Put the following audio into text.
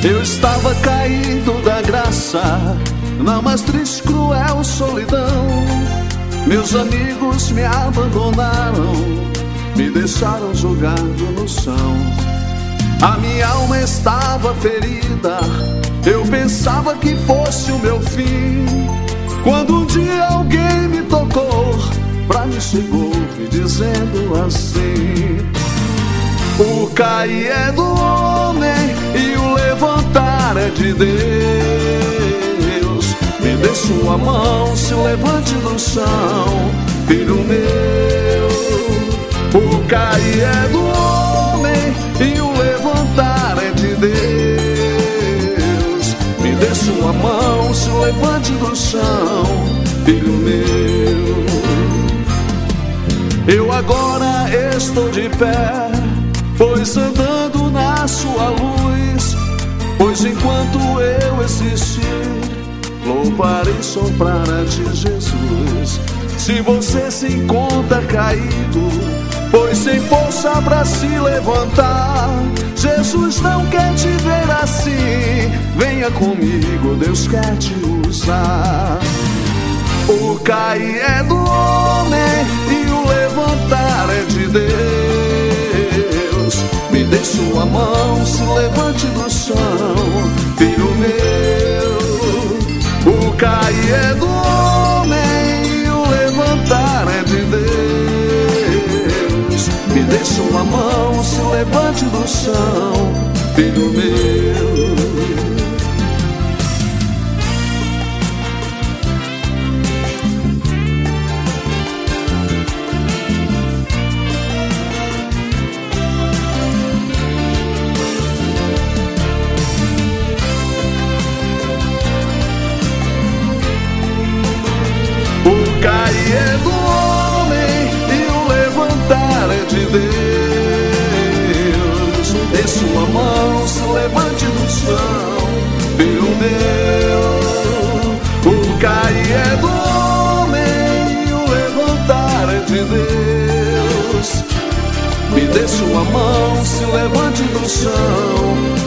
Eu estava caído da graça, na mais triste, cruel solidão. Meus amigos me abandonaram, me deixaram jogado no chão. A minha alma estava ferida, eu pensava que fosse o meu fim, quando um dia alguém me tocou, pra mim chegou me dizendo assim: o cair é do homem e o levantar é de Deus. Me dê sua mão, se levante do chão, filho meu. O cair é do homem e o levantar é de Deus. Me dê sua mão, se levante do chão, filho meu. Eu agora estou de pé, pois andando na sua luz, pois enquanto eu existir, louvarei só para ti, Jesus. Se você se encontra caído, pois sem força para se levantar, Jesus não quer te ver assim. Venha comigo, Deus quer te usar. O cair é do homem e o levantar é de Deus. Me dê sua mão, se levante do chão, filho meu. O cair é do homem e o levantar é de Deus. Me dê sua mão, se levante do chão, filho meu. O cair é do homem e o levantar é de Deus. Dê sua mão, se levante do chão, filho meu. O cair é do homem e o levantar é de Deus. Me dê sua mão, se levante do chão,